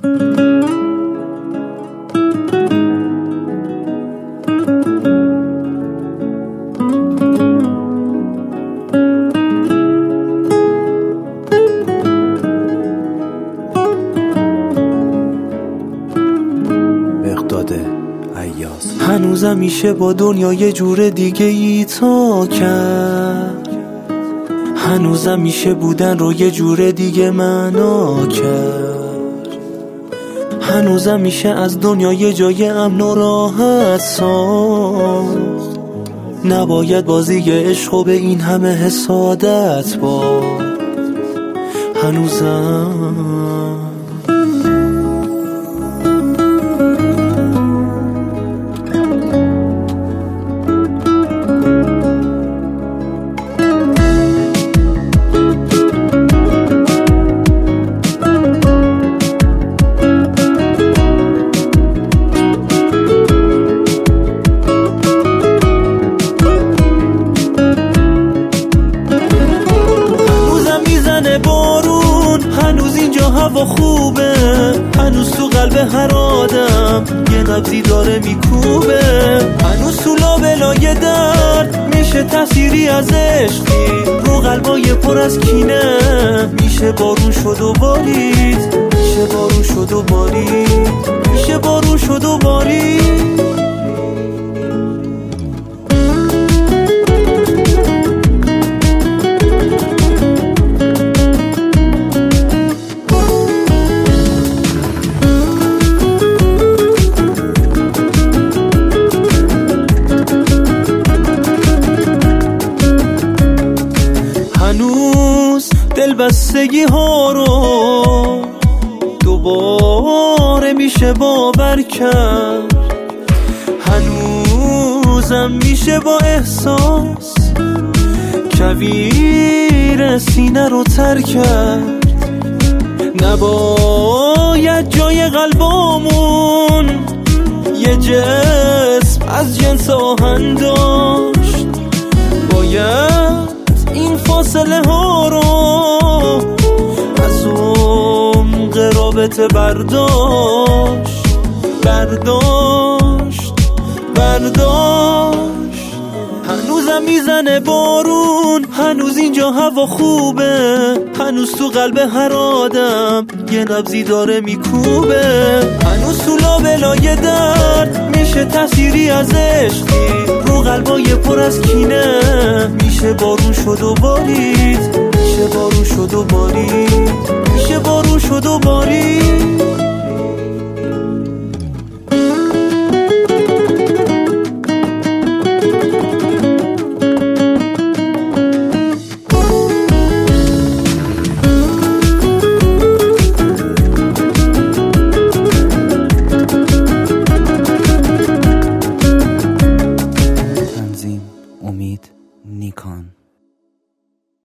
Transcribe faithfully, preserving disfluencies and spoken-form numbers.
هنوزم میشه با دنیا یه جور دیگه ای تا کرد، هنوزم میشه بودن رو یه جور دیگه معنا کرد، هنوزم میشه از دنیا یه جای امن و راحت ساخت. نباید بازی عشق و به این همه حسادت با هنوزم بارون، هنوز اینجا هوا خوبه، هنوز تو قلب هر آدم یه نبضی داره میکوبه، هنوز تو لابلای درد میشه تأثیری از عشقی رو قلبای پر از کینه. میشه بارون شد و بارید، میشه بارون شد و بارید، میشه بارون شد و بارید. هنوز دلبستگی ها رو دوباره میشه باور کرد، هنوزم میشه با احساس کویر سینه رو تر کرد. نباید جای قلبامون یه جسم از جنس آهن داشت، باید این فاصله ها رو از عمق رابطه برداشت برداشت برداشت. هنوزم میزنه بارون، هنوز اینجا هوا خوبه، هنوز تو قلب هر آدم یه نبضی داره میکوبه، هنوز تو لابلای درد میشه تأثیری از عشقی رو قلبای پر از کینه. میشه بارون شد و بارید، میشه بارون شد و بارید، میشه بارون شد و بارید.